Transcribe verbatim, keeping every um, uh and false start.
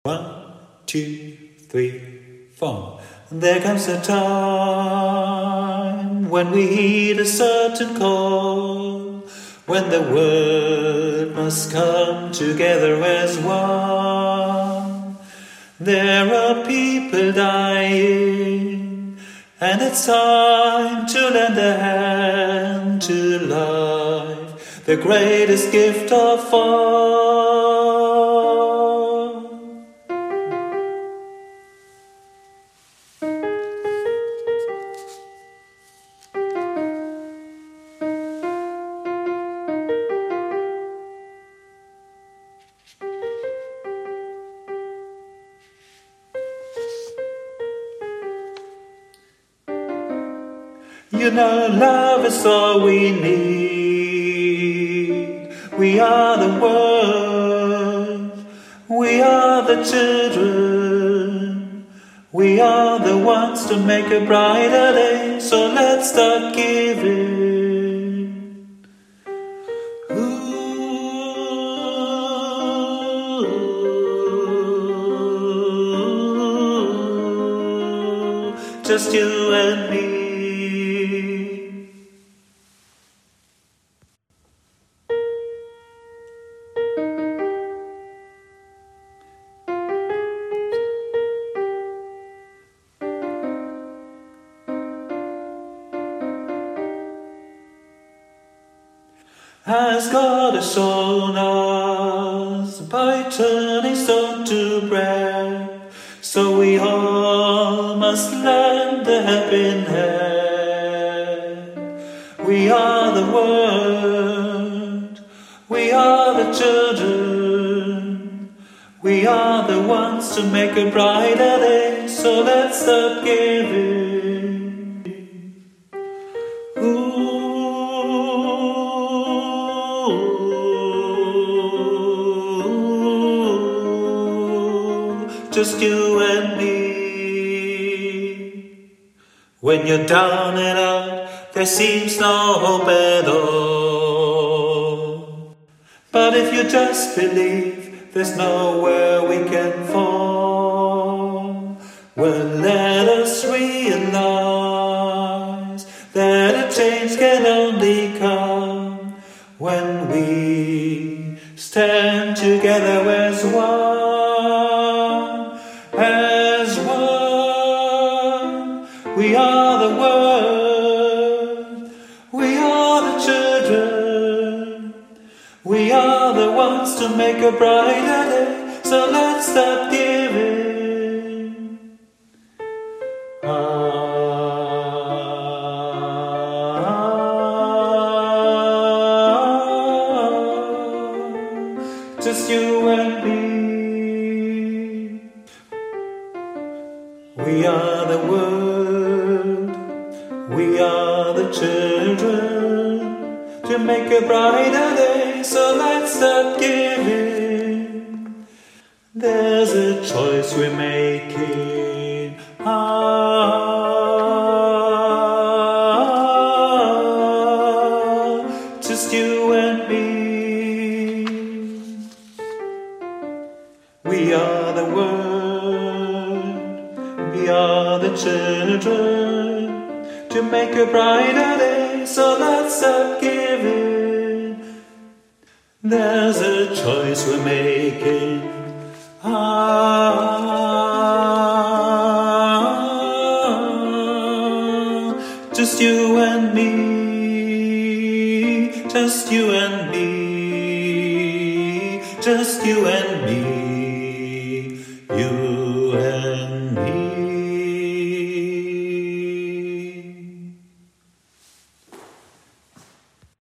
One, two, three, four. There comes a time when we heed a certain call, when the world must come together as one. There are people dying, and it's time to lend a hand to life, the greatest gift of all. You know, love is all we need. We are the world. We are the children. We are the ones to make a brighter day. So let's start giving. Ooh, just you and me. As God has shown us by turning stone to bread, so we all must lend a helping hand. We are the world, we are the children, we are the ones to make a brighter day, so let's start giving. Ooh. Just you and me. When you're down and out, there seems no hope at all. But if you just believe, there's nowhere we can fall. Well, let us realize that a change can only come when we stand together as one. As one, we are the world, we are the children, we are the ones to make a brighter day, so let's start giving. Ah, just you and me. We are the world, we are the children, to make a brighter day, so let's start giving. There's a choice we're making, ah, just you and me. We are the world, we are the children, to make a brighter day, so let's start giving. There's a choice we're making, ah, just you and me, just you and me, just you and me.